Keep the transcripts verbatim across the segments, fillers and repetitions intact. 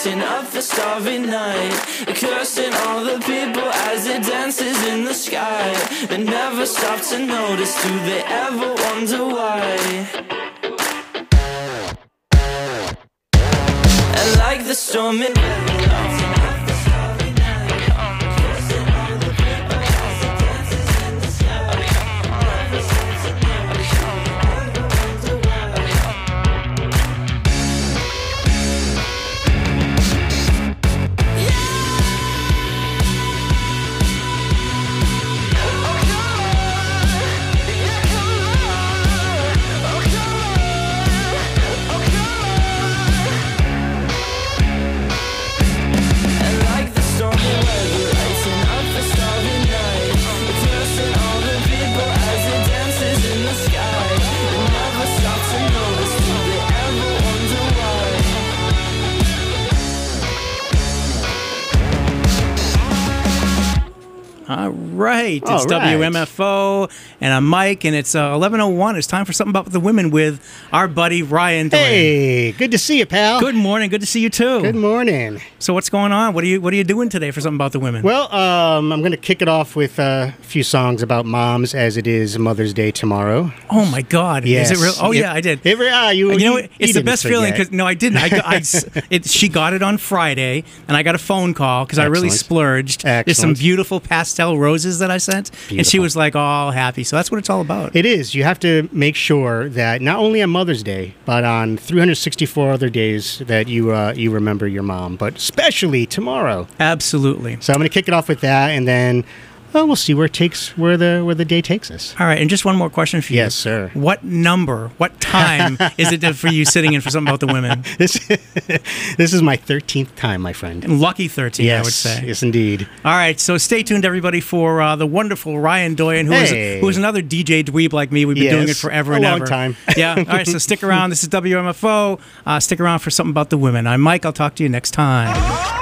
lighting up the starry night, cursing all the people as it dances in the sky. They never stop to notice, do they ever wonder why? And like the storm it All right, it's All right. W M F O, and I'm Mike, and it's uh, eleven oh one. It's time for Something About the Women with our buddy Ryan Doyle. Hey, good to see you, pal. Good morning. Good to see you too. Good morning. So what's going on? What are you What are you doing today for Something About the Women? Well, um, I'm going to kick it off with uh, a few songs about moms, as it is Mother's Day tomorrow. Oh my God! Yes. Is it real? Oh It- yeah, I did. It, ah, you, And you know you- what? It's you the didn't best feeling forget. because no, I didn't. I, got- I s- it, she got it on Friday, and I got a phone call because I really Excellent. splurged. There's some Excellent. beautiful pastel roses that I sent, and she Beautiful. was like all happy. So that's what it's all about. It is. You have to make sure that not only on Mother's Day, but on three hundred sixty-four other days that you uh, you remember your mom, but especially tomorrow. Absolutely. So I'm going to kick it off with that, and then well, we'll see where it takes where the where the day takes us. All right, and just one more question for you. Yes, sir. What number, what time is it for you sitting in for Something About the Women? This this is my thirteenth time, my friend. Lucky thirteen, Yes, I would say. yes, indeed. All right, so stay tuned, everybody, for uh, the wonderful Ryan Doyen, who is Hey. who is another D J dweeb like me. We've been Yes, doing it forever a and long ever. time. Yeah. All right, so stick around. This is W M F O. Uh, stick around for Something About the Women. I'm Mike. I'll talk to you next time.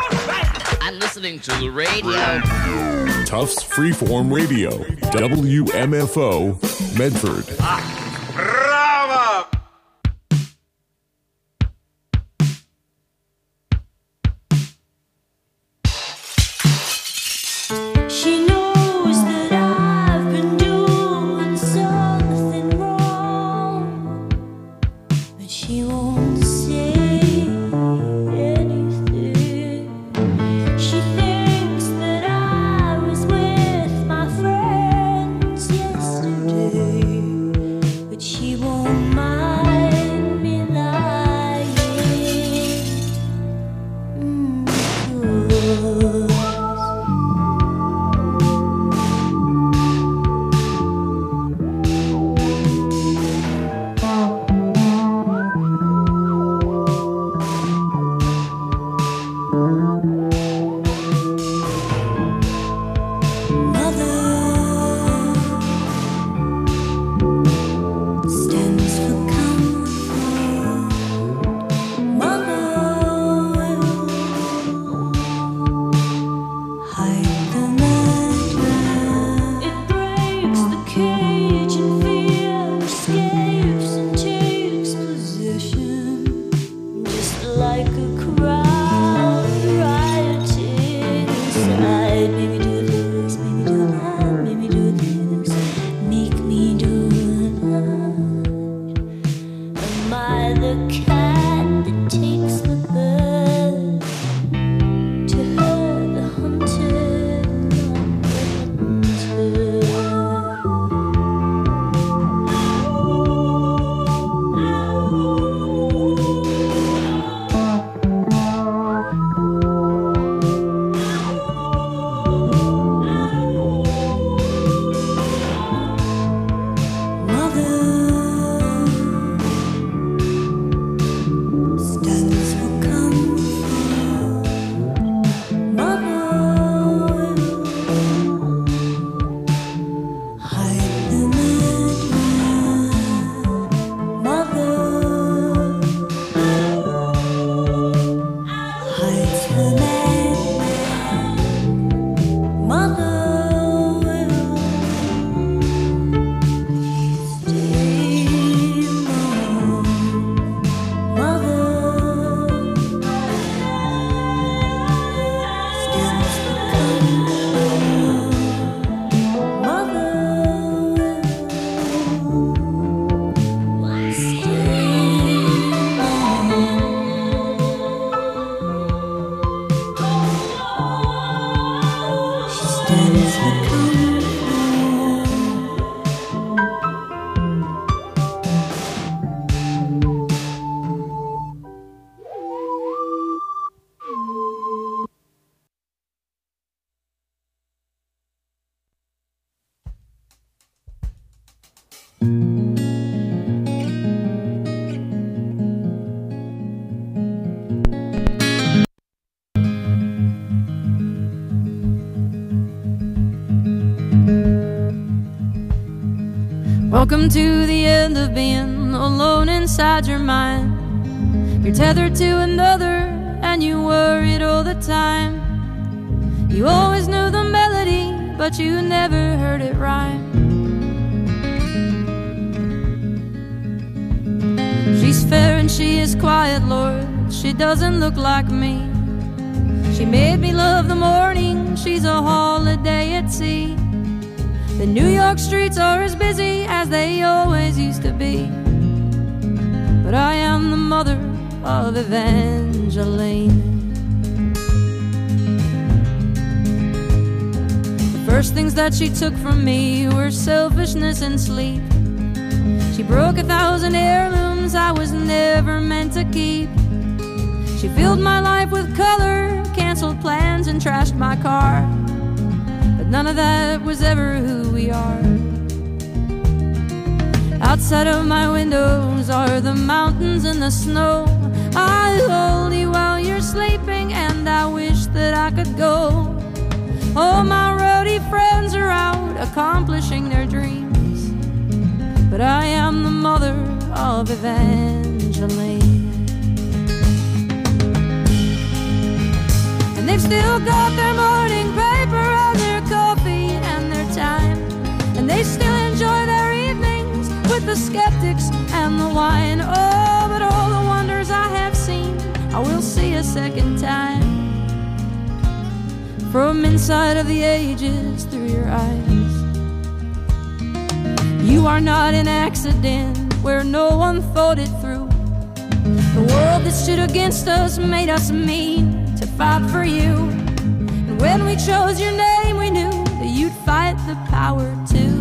I'm listening to the radio. Tufts Freeform Radio, W M F O, Medford. Bravo! She knows that I've been doing something wrong, but she won't say anything. She thinks that I was with my friends yesterday, but she won't mind me lying. Mm, 'cause stands for comfort. Mother will hide the matter. It breaks the cage and fear escapes and takes possession, just like a crowd rioting. for comfort. Welcome to the end of being alone inside your mind. You're tethered to another and you worried all the time. You always knew the melody, but you never heard it rhyme. She's fair and she is quiet, Lord. She doesn't look like me. She made me love the morning. She's a holiday at sea. The New York streets are as busy as they always used to be. But I am the mother of Evangeline. The first things that she took from me were selfishness and sleep. She broke a thousand heirlooms I was never meant to keep. She filled my life with color, canceled plans and trashed my car. But none of that was ever who we are. Outside of my windows are the mountains and the snow. I hold you while you're sleeping and I wish that I could go. All my roadie friends are out accomplishing their dreams, but I am the mother of Evangeline. And they've still got their morning paper and their coffee and their time, and they still enjoy their evenings with the skeptics and the wine. Oh, but all the wonders I have seen I will see a second time, from inside of the ages through your eyes. You are not an accident where no one thought it through. The world that stood against us made us meet to fight for you. And when we chose your name, we knew that you'd fight the power too.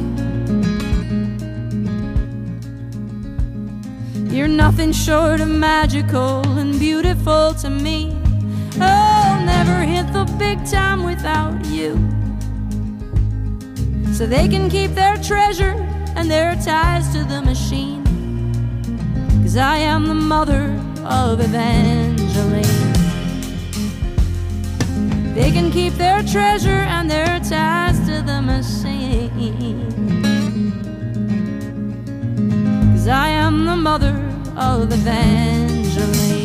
You're nothing short of magical and beautiful to me. I'll never hit the big time without you. So they can keep their treasure and their ties to the machine, 'cause I am the mother of Evangeline. They can keep their treasure and their ties to the machine, 'cause I am the mother of Evangeline.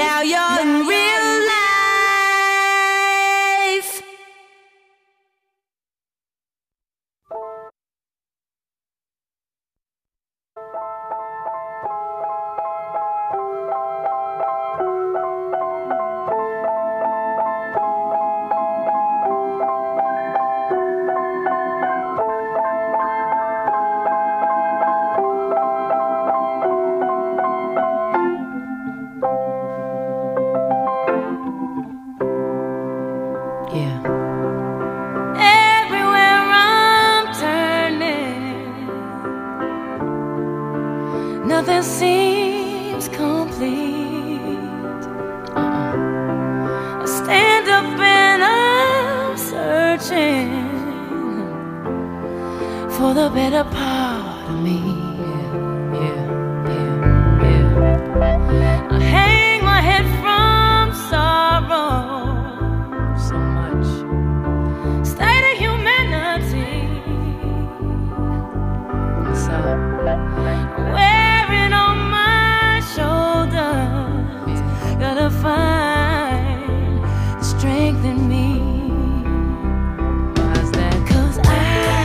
now you're in real life. Everywhere I'm turning, nothing seems complete. I stand up and I'm searching for the better part of me. Yeah, yeah, yeah, yeah. I hang my head from sorrow. So much state of humanity. What's up? Wearing on my shoulders, gotta find the strength in me. Why's that? 'Cause I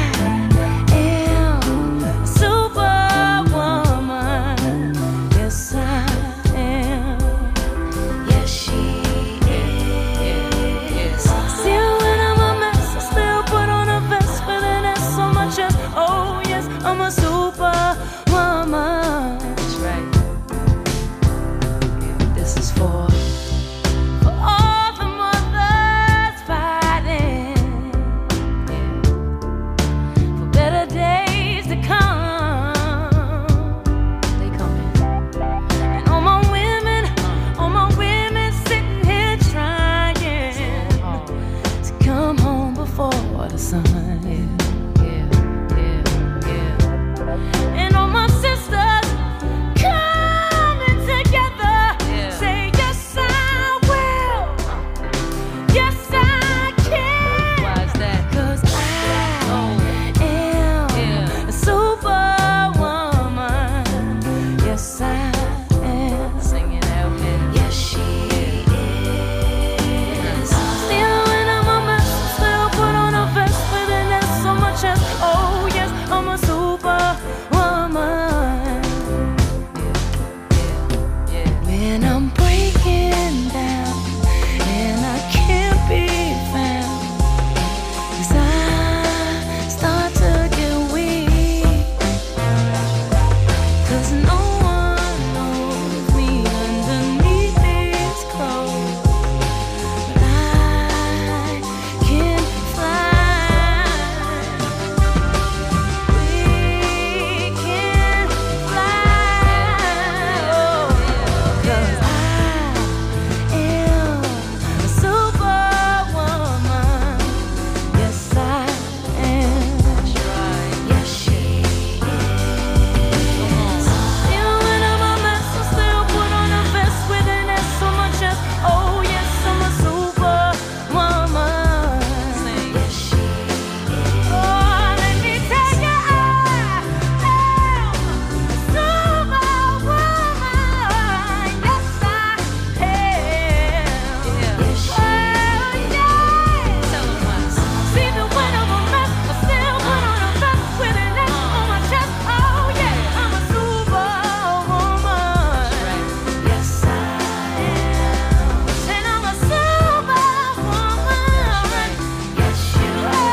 am a superwoman. Yes, I am. Yes, she is. Still when I'm a mess, I still put on a vest with an S on my chest. Oh yes, I'm a superwoman. That's right. This is for for all the mothers fighting, yeah, for better days to come. They coming. And all my women, all my women sitting here trying to come home before the sun. Yeah, yeah, yeah, yeah. And all my sisters coming together. Say yes, I will. Yes, I can. Why's that? 'Cause I am a superwoman. Yes, I am. Singing out here. Yes, she is. Still when I'm a mess, still put on a vest with an S on my chest. Oh yes, I'm a superwoman. When I'm breaking down and I can't be found, 'cause I start to get weak, 'cause no one knows me underneath these clothes, but I can fly. We can fly. Oh, 'cause I am a superwoman. Yes, I am. Yes, she is. Still when I'm a mess, I still put on a vest with an S on my chest. Oh yes, I'm a superwoman. Yes, she is. Oh, let me tell you, I am a superwoman. Yes, I am. Yes, she is. Even when I'm a mess, I still put on a vest with an S on my chest. Oh yeah, I'm a superwoman. Yes, I am. And I'm a superwoman. Yes, you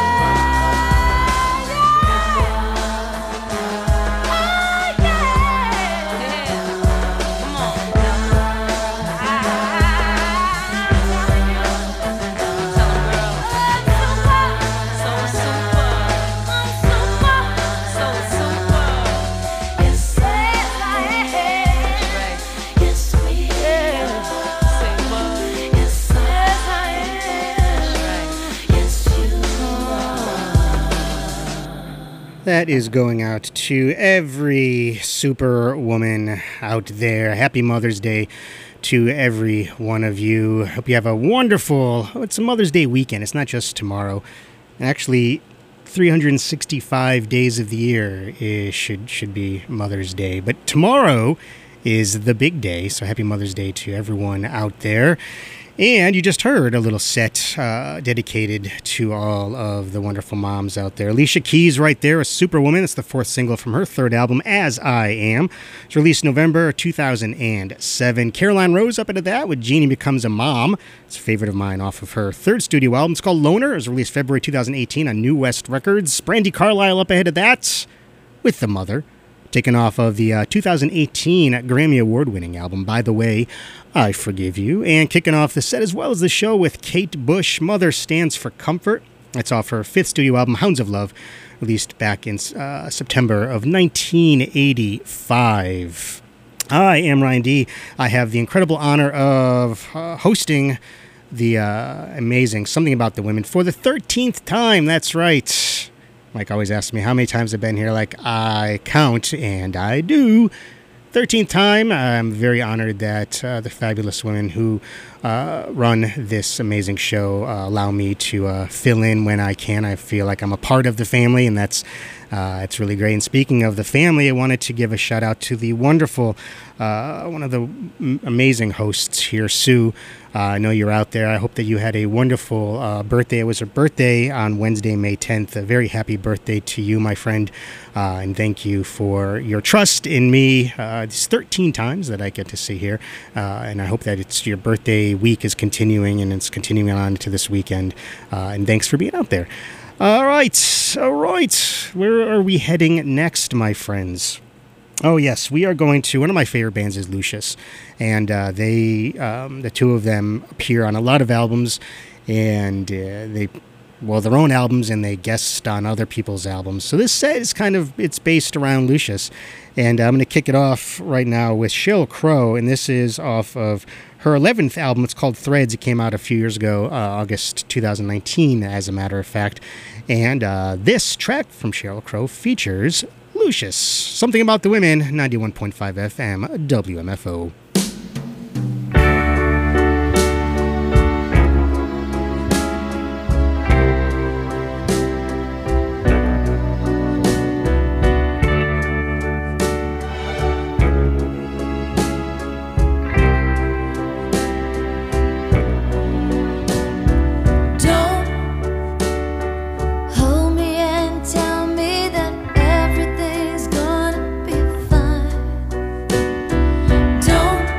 That is going out to every superwoman out there. Happy Mother's Day to every one of you. Hope you have a wonderful, oh, it's a Mother's Day weekend. It's not just tomorrow. Actually, three hundred sixty-five days of the year is, should should be Mother's Day. But tomorrow is the big day. So happy Mother's Day to everyone out there. And you just heard a little set uh, dedicated to all of the wonderful moms out there. Alicia Keys right there, A Superwoman. It's the fourth single from her third album, As I Am. It's released November two thousand seven. Caroline Rose up into that with Jeannie Becomes a Mom. It's a favorite of mine off of her third studio album. It's called Loner. It was released February two thousand eighteen on New West Records. Brandi Carlile up ahead of that with The Mother, taken off of the uh, two thousand eighteen Grammy Award-winning album, By the Way, I Forgive You. And kicking off the set as well as the show with Kate Bush, Mother Stands for Comfort. That's off her fifth studio album, Hounds of Love, released back in uh, September of nineteen eighty-five. I am Ryan D. I have the incredible honor of uh, hosting the uh, amazing Something About the Women for the thirteenth time. That's right. Mike always asks me how many times I've been here. Like, I count, and I do. thirteenth time. I'm very honored that uh, the fabulous women who uh, run this amazing show uh, allow me to uh, fill in when I can. I feel like I'm a part of the family, and that's uh, it's really great. And speaking of the family, I wanted to give a shout out to the wonderful, uh, one of the m- amazing hosts here, Sue. Uh, I know you're out there. I hope that you had a wonderful uh, birthday. It was her birthday on Wednesday, May tenth. A very happy birthday to you, my friend. Uh, and thank you for your trust in me. Uh, it's thirteen times that I get to see here. Uh, and I hope that it's your birthday week is continuing and it's continuing on to this weekend. Uh, and thanks for being out there. All right. All right. Where are we heading next, my friends? Oh, yes, we are going to, one of my favorite bands is Lucius, and uh, they, um, the two of them appear on a lot of albums, and uh, they, well, their own albums, and they guest on other people's albums. So this set is kind of, it's based around Lucius, and I'm going to kick it off right now with Sheryl Crow, and this is off of her eleventh album. It's called Threads. It came out a few years ago, uh, August two thousand nineteen, as a matter of fact, and uh, this track from Sheryl Crow features Lucius. Something About the Women, ninety-one point five F M, W M F O. Don't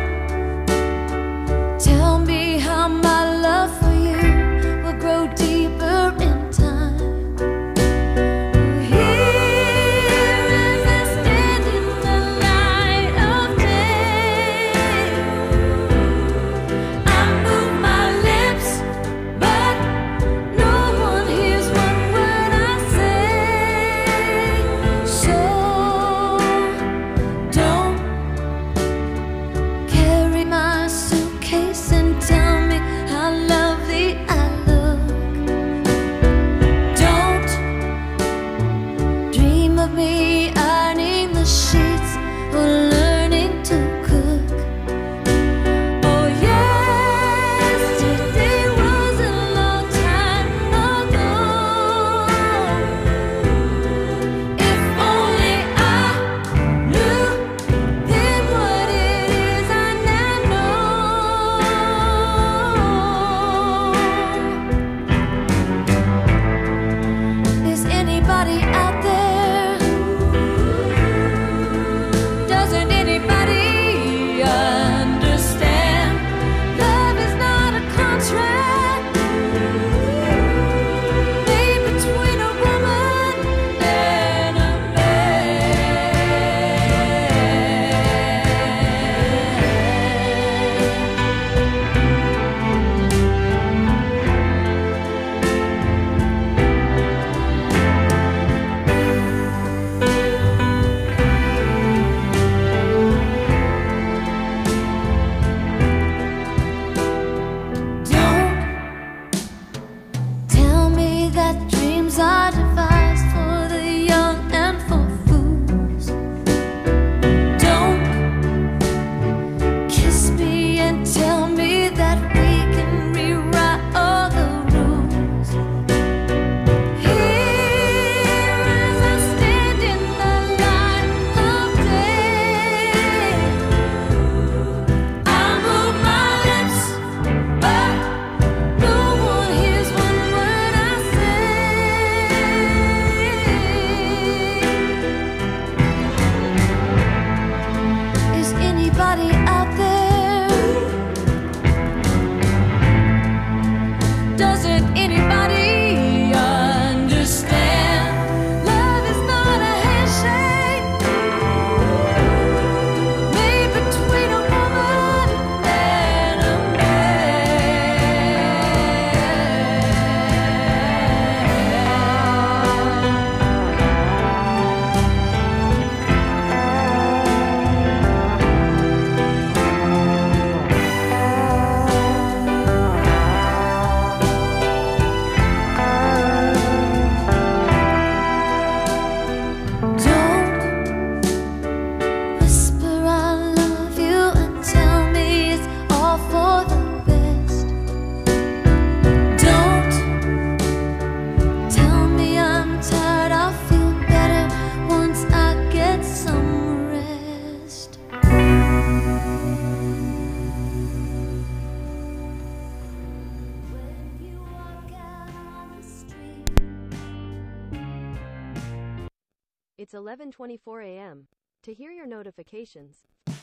It's eleven twenty-four a.m. To hear your notifications.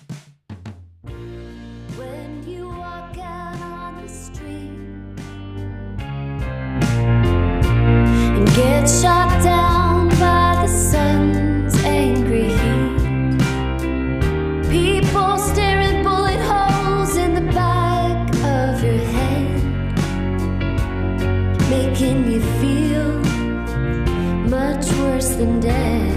When you walk out on the street and get shot down by the sun's angry heat, people staring bullet holes in the back of your head, making you feel much worse than dead.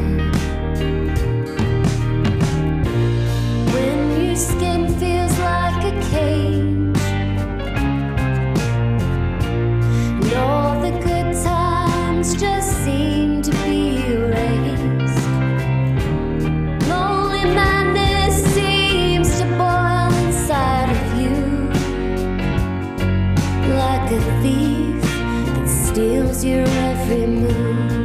When your skin feels like a cage and all the good times just seem to be erased, lonely madness seems to boil inside of you like a thief that steals your every move.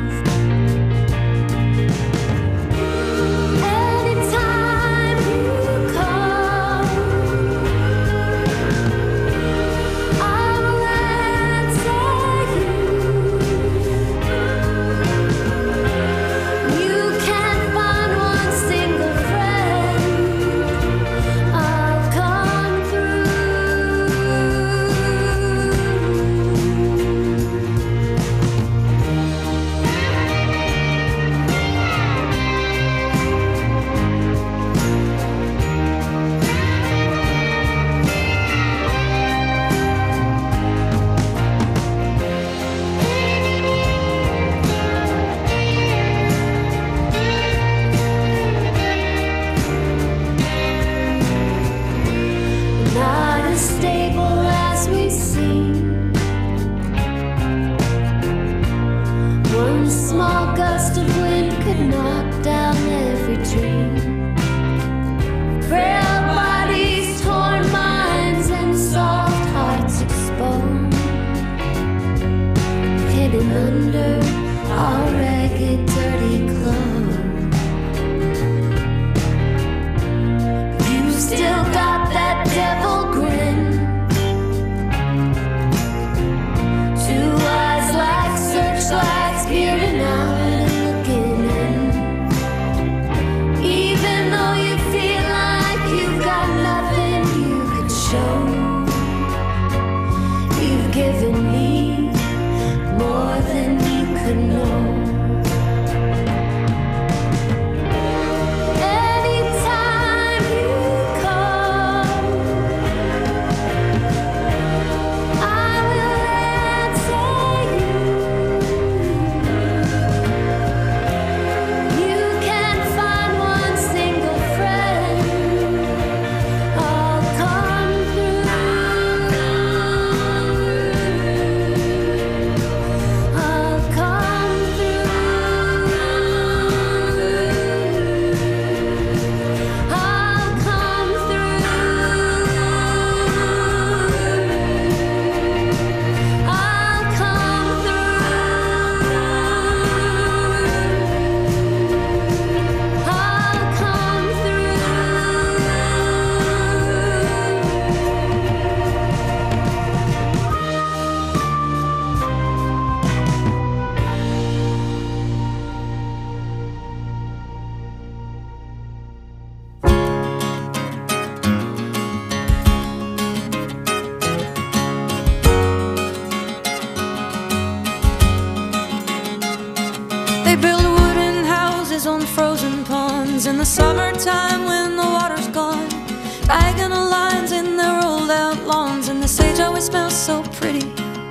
In the summertime when the water's gone, diagonal lines in their rolled out lawns, and the sage always smells so pretty.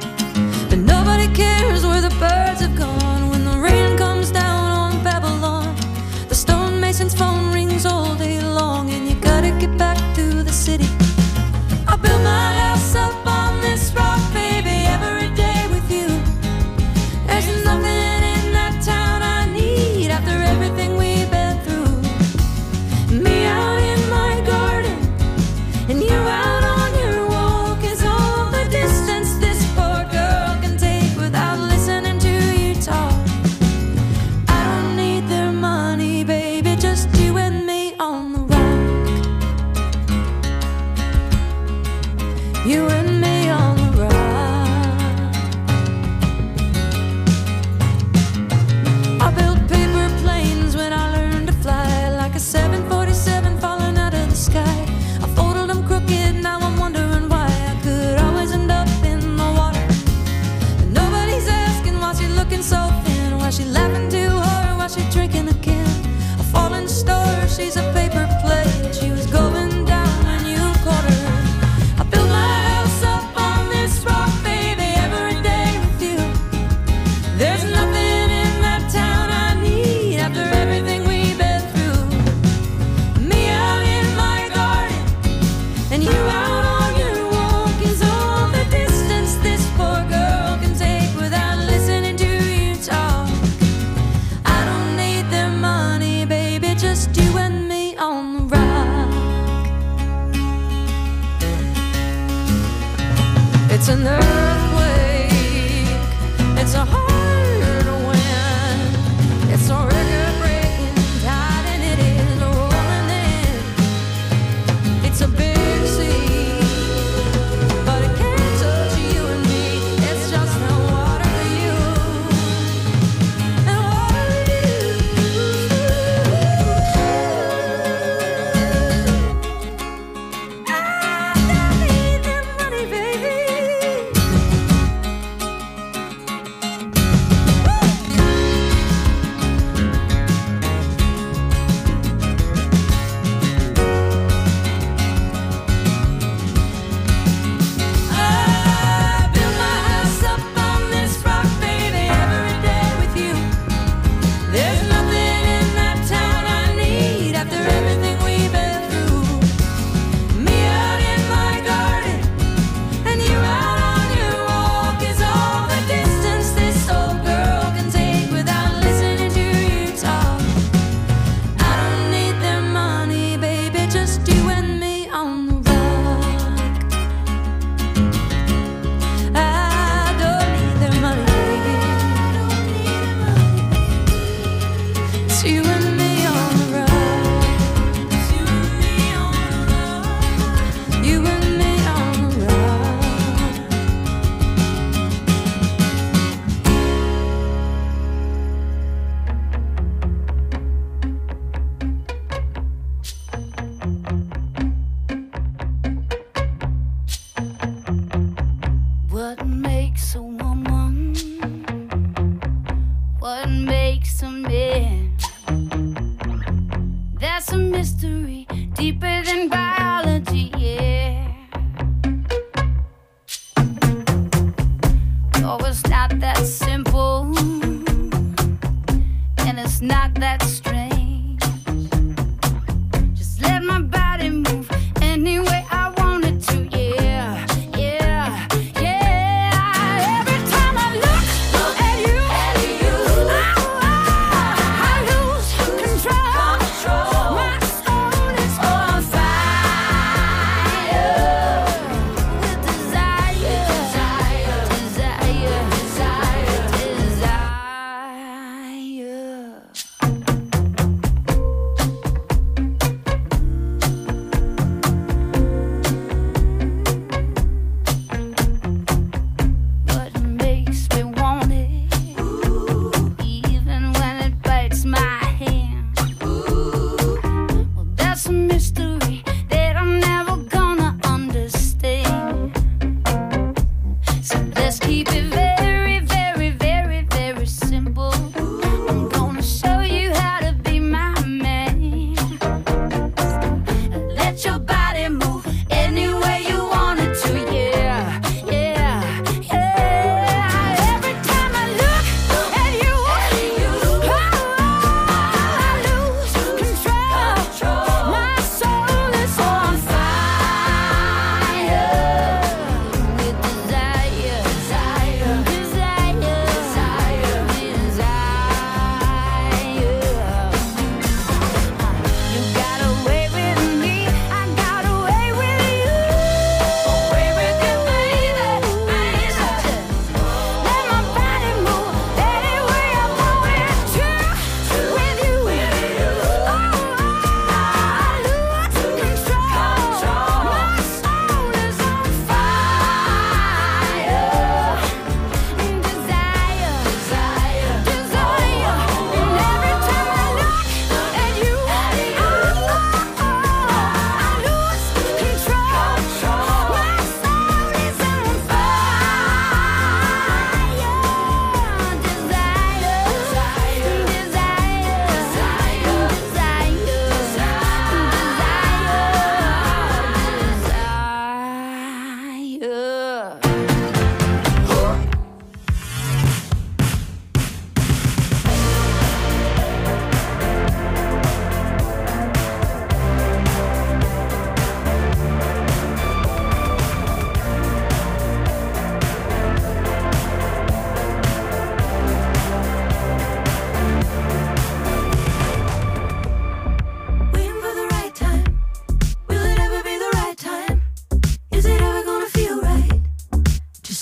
But nobody cares where the birds have gone when the rain comes down on Babylon. The stonemason's phone rings all day long, and you gotta get back to the city. I built my house up on this rock, baby, every day with you. There's nothing in that town I need after everything we've been through. Me out in my garden, and you out on your walk is all the distance this poor girl can take without listening to you talk. I don't need their money, baby, just you and me on the rock. You and me on the rock. I built paper planes when It's an earthquake. It's a hard wind. It's a record-breaking tide, and it is rolling in. It's a big sea, but it can't touch you and me. It's just no water for you and water for you. I don't need the money, baby. I build my house up on this rock, baby, every day with you. There's nothing in that town I need after everything we've been through. Me out in my garden, and you out on your walk is all the distance this old girl can take without listening to you talk. I don't need their money, baby, just you and me on the rock. I don't need their money, baby. It's you and me on the rock. It's you and me on the rock. You and me on the rock. What makes a woman? What makes a man? That's a mystery deeper than biology, yeah. Oh, it's not that simple, and it's not that strange. Just let my body move any way I want it to, yeah, yeah, yeah. Every time I look at you, oh, I lose control. My soul is on fire with desire, desire, desire, desire.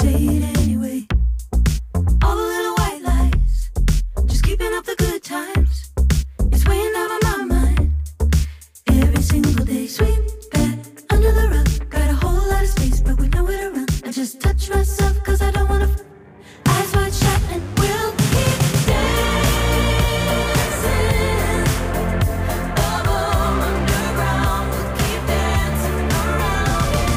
say it anyway. All the little white lies, just keeping up the good times. It's weighing down on my mind. Every single day, sweep back under the rug. Got a whole lot of space, but with nowhere to run. I just touch myself, cause I don't wanna. Eyes wide shut and we'll keep dancing. Above, underground, we'll keep dancing around it.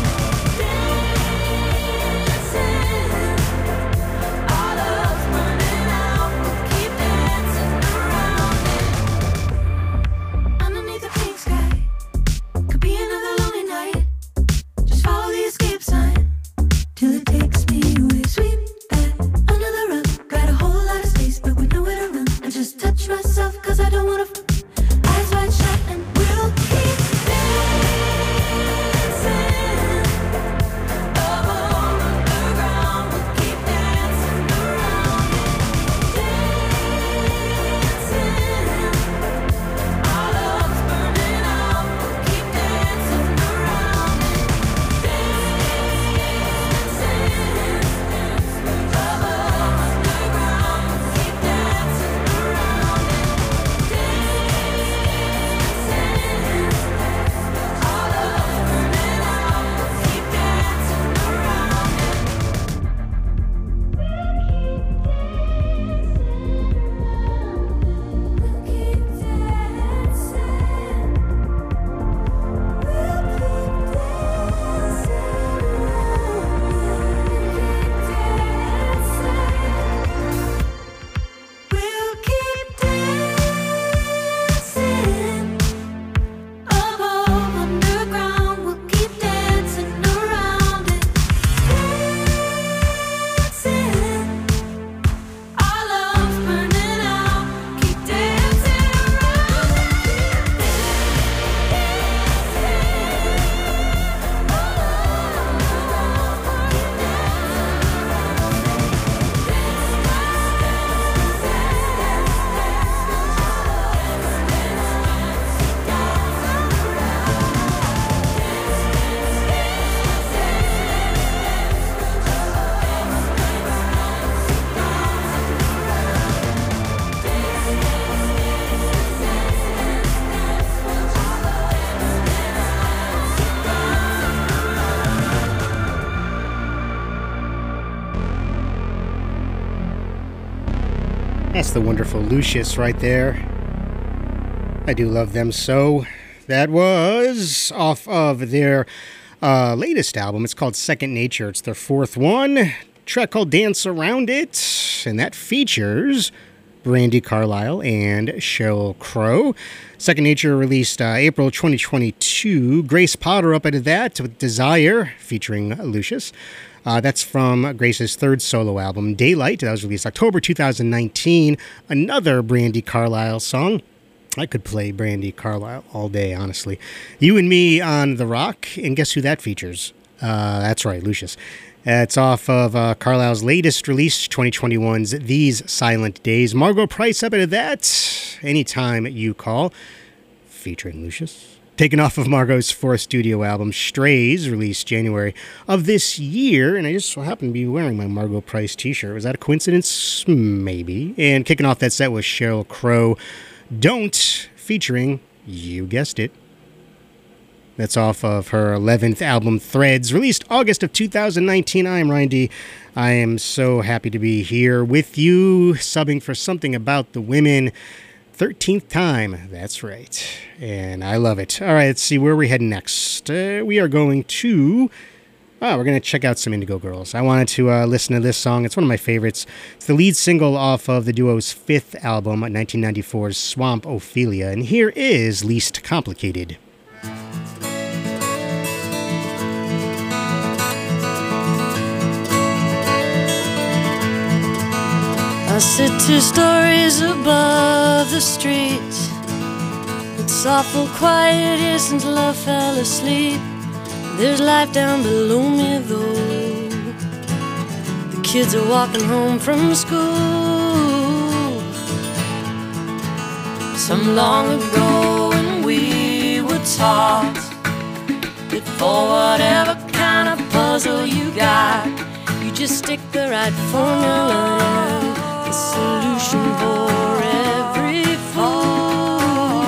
Dancing. Our love's burning out, we'll keep dancing around it. Underneath the pink sky, could be another lonely night. Just follow the escape sign till it takes me away. Sweep back under the rug. Got a whole lot of space, but with nowhere to run. I just touch myself, cause I don't wanna. F- Eyes wide shut and we'll keep dancing. Above, underground, we'll keep dancing around it. Dancing. Our love's burning out, we'll keep dancing around it. Dancing. Above, underground, we'll keep dancing around it. Our love's burning out, we'll keep dancing around it. We'll keep dancing. We'll keep dancing. Above, underground, we'll keep dancing around it. Dancing. Our love's burning out, keep dancing around it. That's the wonderful Lucius right there. I do love them so. That was off of their uh, latest album. It's called Second Nature. It's their fourth one. Track called Dance Around It. And that features Brandi Carlile and Sheryl Crow. Second Nature released uh, April twenty twenty-two. Grace Potter up into that with Desire featuring Lucius. Uh, that's from Grace's third solo album, Daylight. That was released October two thousand nineteen. Another Brandi Carlile song. I could play Brandi Carlile all day, honestly. You and Me on the Rock. And guess who that features? Uh, that's right, Lucius. It's off of uh, Carlile's latest release, twenty twenty-one's These Silent Days. Margot Price up into that. Anytime You Call, featuring Lucius. Taken off of Margot's fourth studio album, Strays, released January of this year. And I just so happen to be wearing my Margot Price t-shirt. Was that a coincidence? Maybe. And kicking off that set was Sheryl Crow, Don't, featuring, you guessed it. That's off of her eleventh album, Threads, released August of two thousand nineteen. I am Ryan D. I am so happy to be here with you, subbing for Something About the Women. thirteenth time, that's right. And I love it. All right, let's see where we're heading next. Uh, we are going to... Oh, we're going to check out some Indigo Girls. I wanted to uh, listen to this song. It's one of my favorites. It's the lead single off of the duo's fifth album, nineteen ninety-four's Swamp Ophelia. And here is Least Complicated. I sit two stories above the street. It's awful quiet here since love fell asleep. There's life down below me though. The kids are walking home from school. Some long ago when we were taught that for whatever kind of puzzle you got, you just just stick the right formula in, the solution for every fool.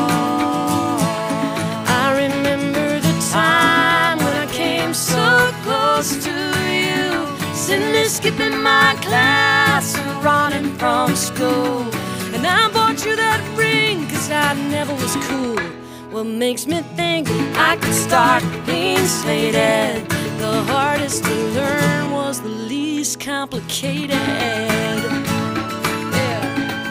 I remember the time when I came so close to you, sitting there skipping my class and running from school. And I bought you that ring cause I never was cool. What makes me think I could start being slated? The hardest to learn was the least complicated. Yeah.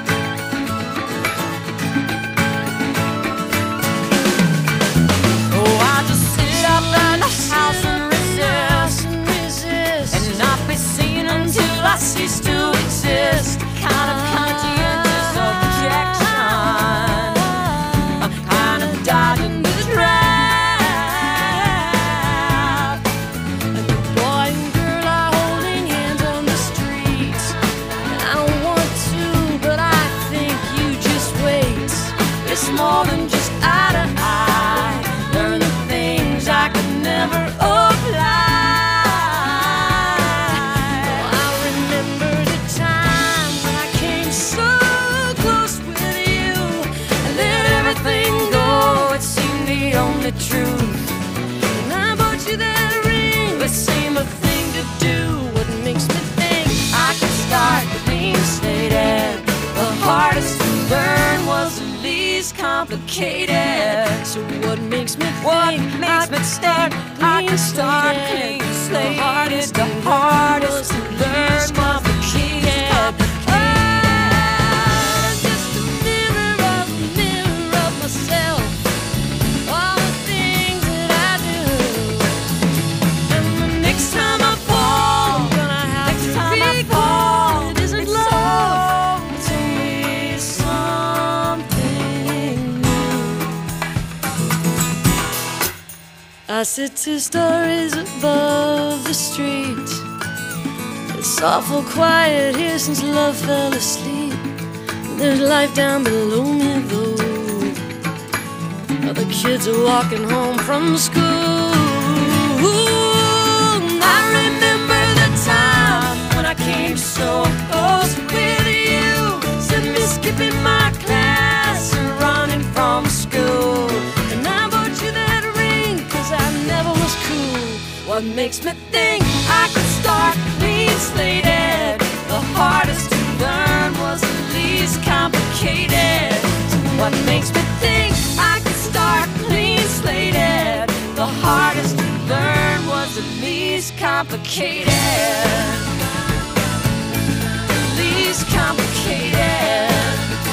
Oh, I just sit up in the house and resist, and resist, and not be seen until I cease to exist. Kind of conscientious of rejection, I'm kind of dodging the trap. And the boy and girl are holding hands on the street, and I don't want to, but I think you just wait. It's more than just eye to eye. Learn the things I could never apply. Oh, I remember the time when I came so close with you. I let everything go, it seemed the only truth. And I bought you that ring, it seemed a thing to do. What makes me think I could start clean slated? The hardest to learn was the least complicated. So what makes me think what makes me start I can start clean slated? The hardest, the hardest to learn complicated. Oh, just a mirror of, mirror of myself. All the things that I do. And the next time I fall, I'm gonna have next to time I fall, it isn't love, it's only something new. I sit two stories above the street. It's awful quiet here since love fell asleep. There's life down below me though. Other kids are walking home from school. I remember the time when I came so close with you, sitting there skipping my class and running from school. And I bought you that ring cause I never was cool. What makes me think I could start clean slated? The hardest to learn was the least complicated. So what makes me think I could start clean slated? The hardest to learn was the least complicated. The least complicated.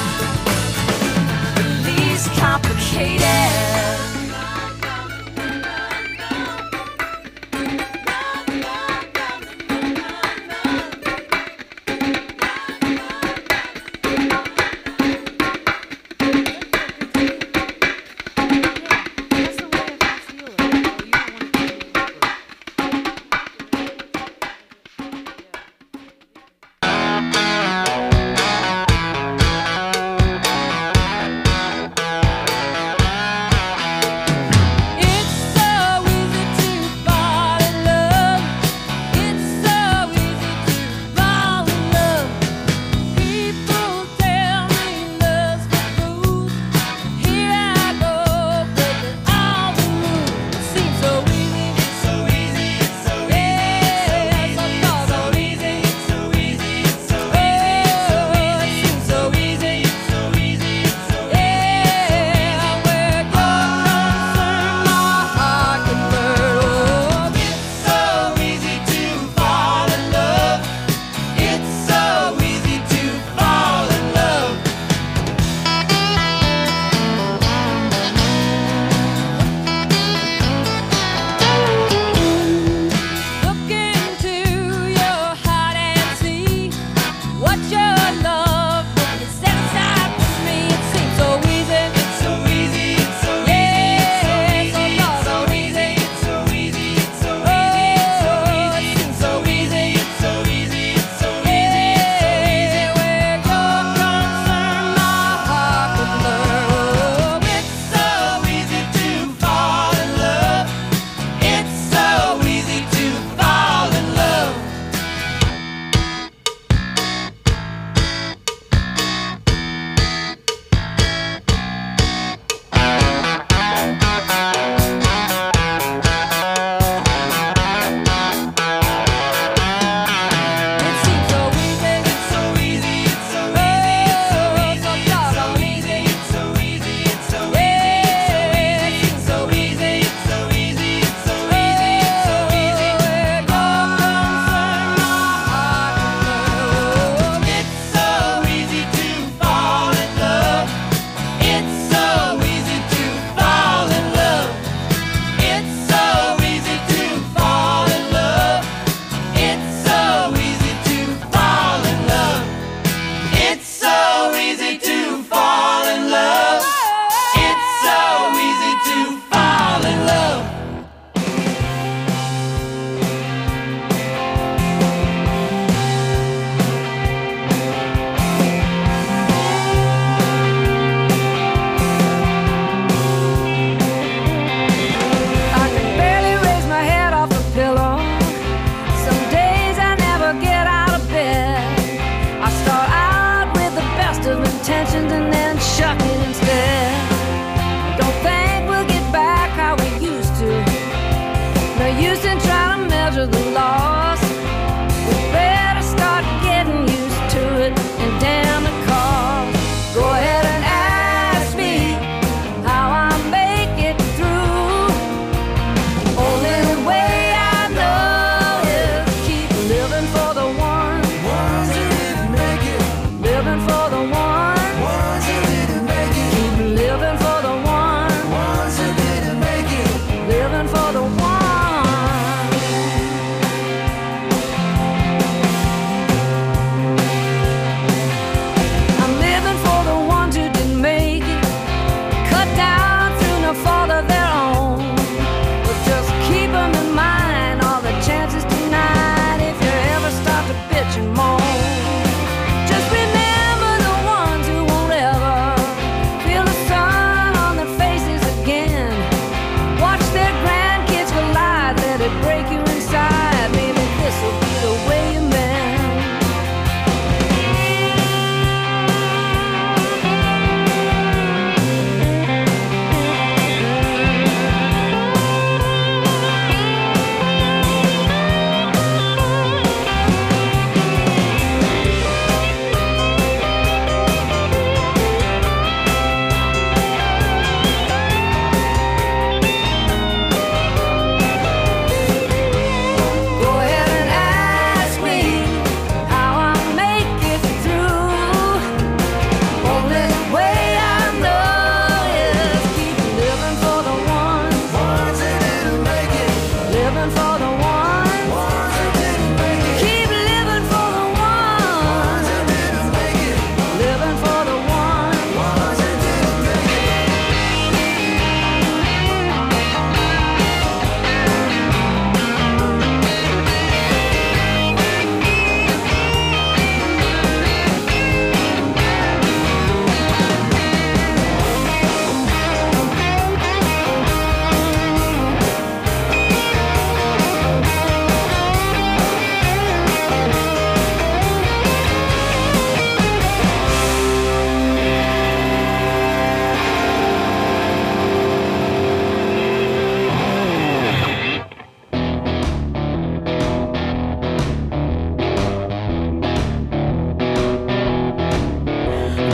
The least complicated.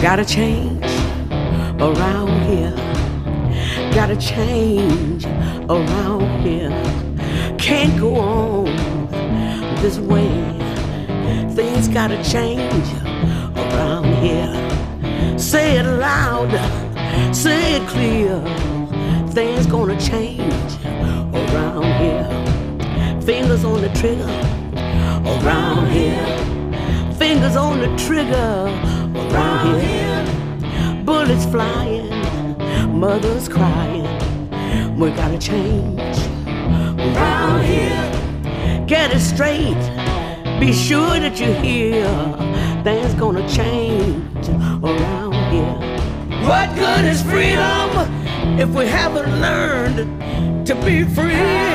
Gotta change around here. Gotta change around here. Can't go on this way. Things gotta change around here. Say it loud, say it clear. Things gonna change around here. Fingers on the trigger around here. Fingers on the trigger around here. Bullets flying, mothers crying. We gotta change around here. Get it straight, be sure that you hear. Things gonna change around here. What good is freedom if we haven't learned to be free?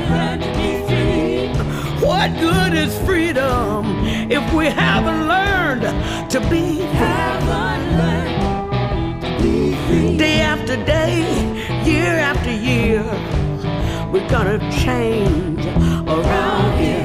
What good is freedom if we haven't learned to be free? Day after day, year after year, we're gonna change around here.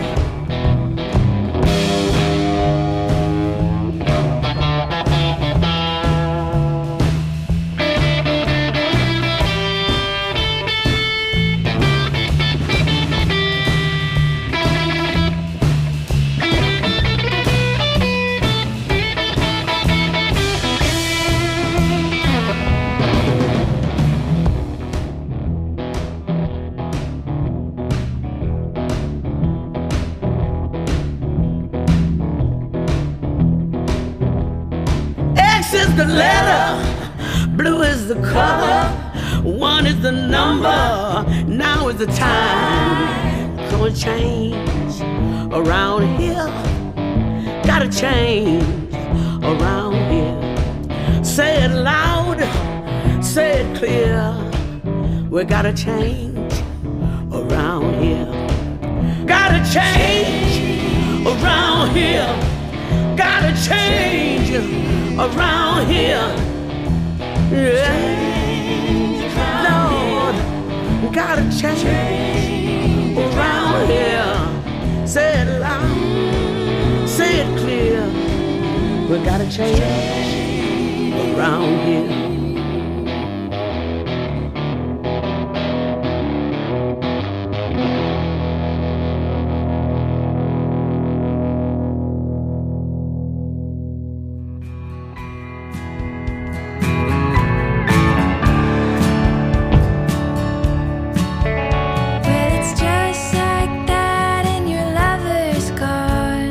The letter, blue is the color, one is the number. Now is the time. Gonna change around here. Gotta change around here. Say it loud, say it clear. We gotta change around here. Gotta change around here. Gotta change around here. Yeah. Lord, gotta change around here. Say it loud, say it clear. We gotta change around here.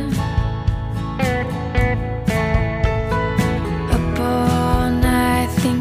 Up all night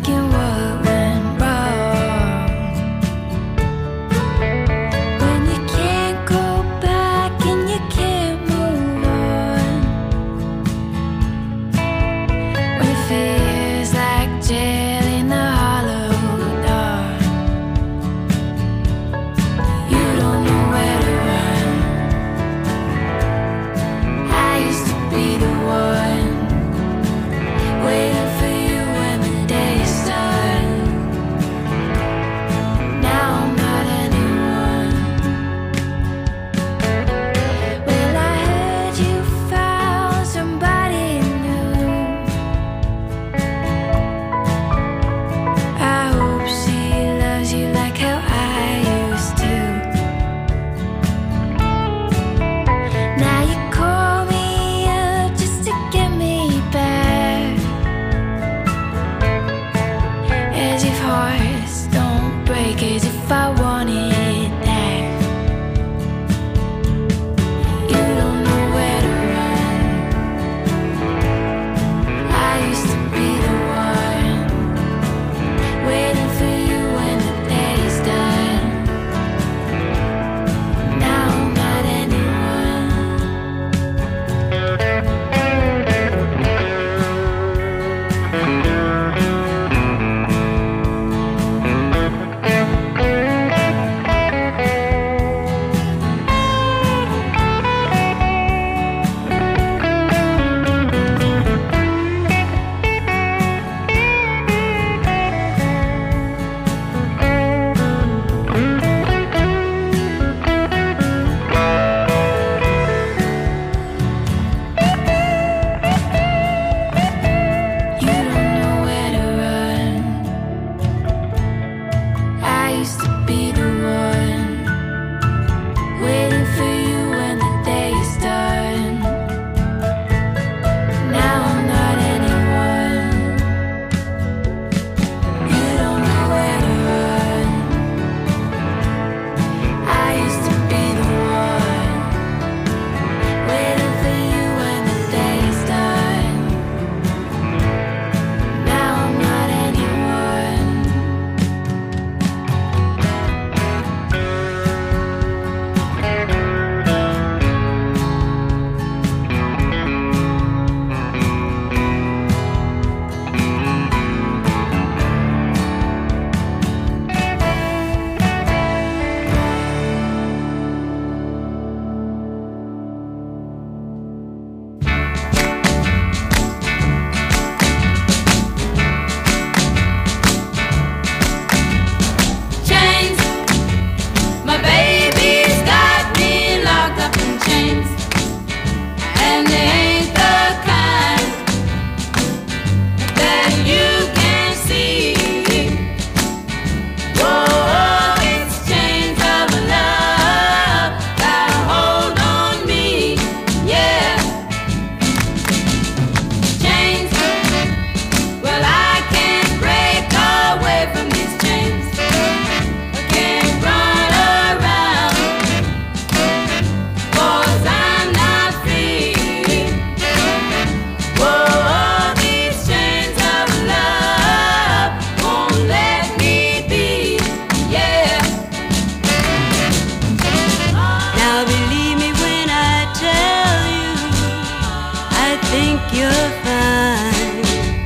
you're fine.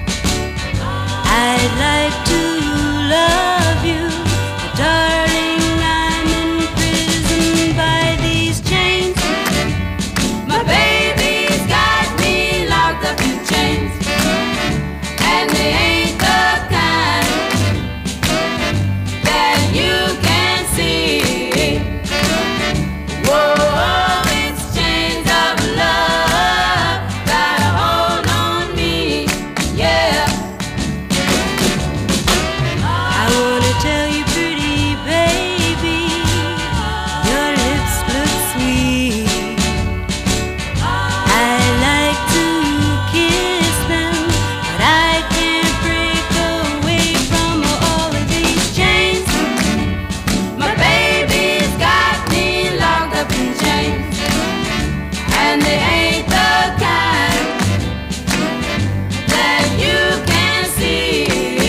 I'd like to love you, but darling, I'm in prison by these chains. My baby's got me locked up in chains, and they ain't the kind that you can see. Whoa, it's chains of love got a hold on me, yeah. I wanna tell you, pretty baby, your lips look sweet. I like to kiss them, but I can't break away from all of these chains. My baby's got me locked up in chains, and they ain't the kind that you can see.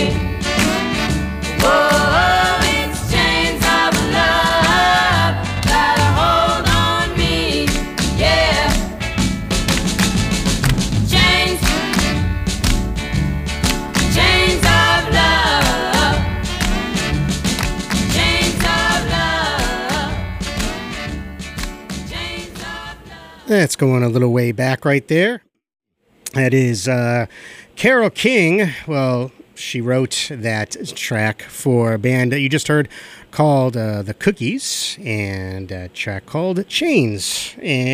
Whoa, it's chains of love got a hold on me, yeah. Chains, chains of love, chains of love, chains of love. That's going a little way back right there. That is uh, Carole King. Well, she wrote that track for a band that you just heard called uh, The Cookies, and a track called Chains.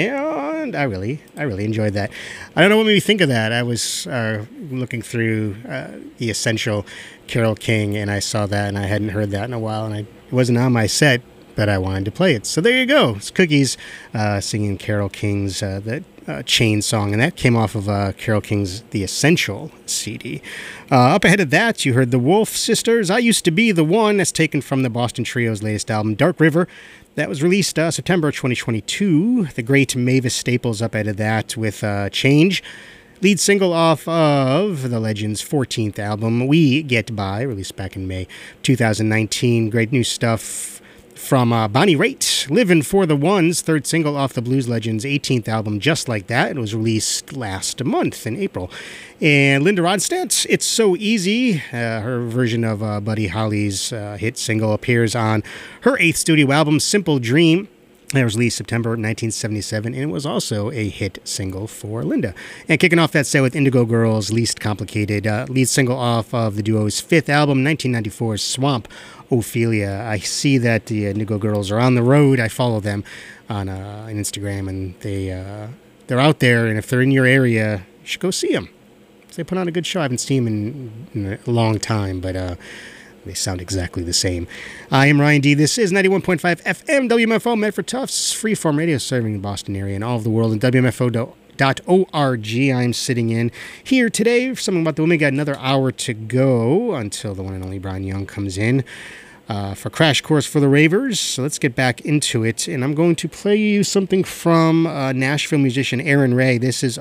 And I really, I really enjoyed that. I don't know what made me think of that. I was uh, looking through uh, the Essential Carole King, and I saw that, and I hadn't heard that in a while, and I, it wasn't on my set, but I wanted to play it. So there you go. It's Cookies uh, singing Carole King's uh, the uh, Chain song, and that came off of uh, Carole King's The Essential C D. Uh, up ahead of that, you heard the Wolf Sisters, I Used to Be the One. That's taken from the Boston Trio's latest album, Dark River. That was released uh, September twenty twenty-two. The great Mavis Staples up ahead of that with uh, Change. Lead single off of the Legends' fourteenth album, We Get By, released back in May two thousand nineteen. Great new stuff from uh, Bonnie Raitt, Livin' for the Ones, third single off the Blues Legends' eighteenth album, Just Like That. It was released last month in April. And Linda Ronstadt, It's So Easy, uh, her version of uh, Buddy Holly's uh, hit single, appears on her eighth studio album, Simple Dream. It was released September nineteen seventy-seven, and it was also a hit single for Linda. And kicking off that set with Indigo Girls' Least Complicated, uh, lead single off of the duo's fifth album, nineteen ninety-four's Swamp Ophelia. I see that the Indigo Girls are on the road. I follow them on, uh, on Instagram, and they, uh, they're out there, and if they're in your area, you should go see them. They put on a good show. I haven't seen them in, in a long time, but uh, they sound exactly the same. I am Ryan D. This is ninety-one point five F M W M F O, Medford Tufts, freeform radio serving the Boston area and all of the world, and W M F O dot org. I'm sitting in here today for Something About the Women. Got another hour to go until the one and only Brian Young comes in uh, for Crash Course for the Ravers. So let's get back into it, and I'm going to play you something from uh, Nashville musician Aaron Ray. This is